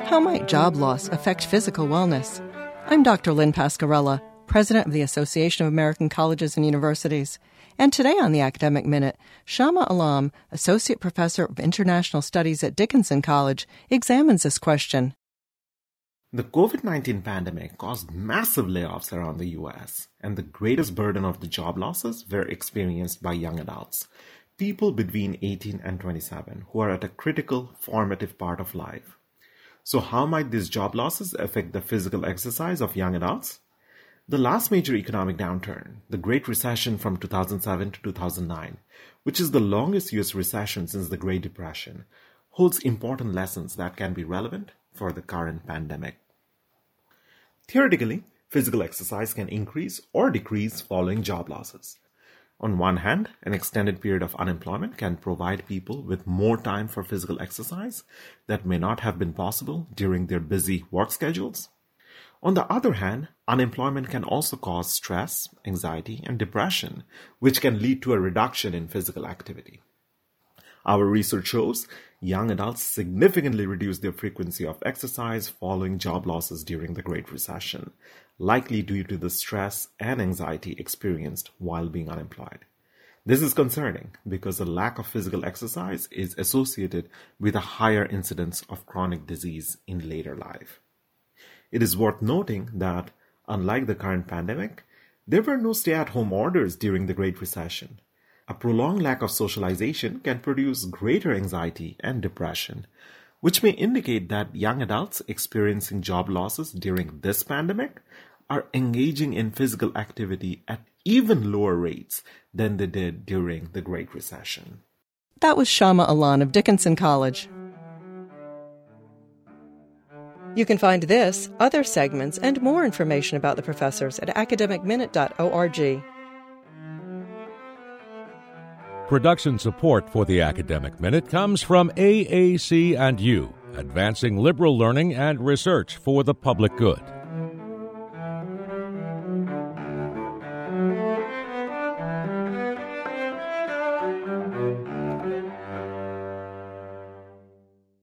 How might job loss affect physical wellness? I'm Dr. Lynn Pascarella, President of the Association of American Colleges and Universities. And today on the Academic Minute, Shama Alam, Associate Professor of International Studies at Dickinson College, examines this question. The COVID-19 pandemic caused massive layoffs around the U.S., and the greatest burden of the job losses were experienced by young adults, people between 18 and 27, who are at a critical, formative part of life. So how might these job losses affect the physical exercise of young adults? The last major economic downturn, the Great Recession from 2007 to 2009, which is the longest U.S. recession since the Great Depression, holds important lessons that can be relevant for the current pandemic. Theoretically, physical exercise can increase or decrease following job losses. On one hand, an extended period of unemployment can provide people with more time for physical exercise that may not have been possible during their busy work schedules. On the other hand, unemployment can also cause stress, anxiety, and depression, which can lead to a reduction in physical activity. Our research shows young adults significantly reduce their frequency of exercise following job losses during the Great Recession, likely due to the stress and anxiety experienced while being unemployed. This is concerning because a lack of physical exercise is associated with a higher incidence of chronic disease in later life. It is worth noting that, unlike the current pandemic, there were no stay-at-home orders during the Great Recession. A prolonged lack of socialization can produce greater anxiety and depression, which may indicate that young adults experiencing job losses during this pandemic are engaging in physical activity at even lower rates than they did during the Great Recession. That was Shama Alam of Dickinson College. You can find this, other segments, and more information about the professors at academicminute.org. Production support for the Academic Minute comes from AAC&U, advancing liberal learning and research for the public good.